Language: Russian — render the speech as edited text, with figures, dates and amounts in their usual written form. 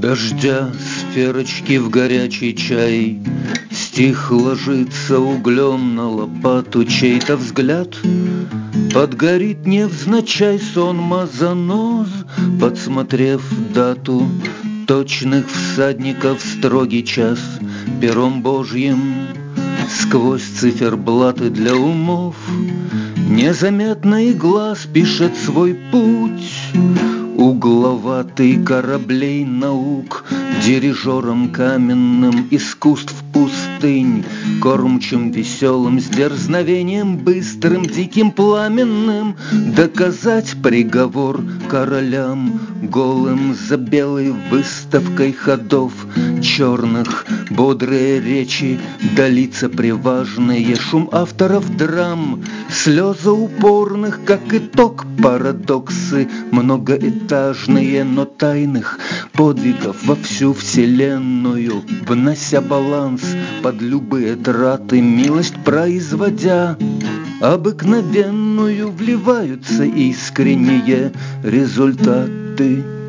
дождя сферочки в горячий чай. Стих ложится углем на лопату, чей-то взгляд подгорит невзначай. Сонма занос, подсмотрев дату точных всадников, строгий час пером Божьим сквозь циферблаты для умов. Незаметный глаз пишет свой путь, угловатый кораблей наук, дирижером каменным искусств пустынь, кормчим веселым, с дерзновением быстрым, диким, пламенным, доказать приговор королям голым за белой выставкой ходов черных, бодрые речи да лица приважные, шум авторов драм, слезы упорных, как итог парадоксы многоэтажные, но тайных подвигов во всю вселенную, внося баланс под любые траты, милость производя обыкновенную, вливаются искренние результаты.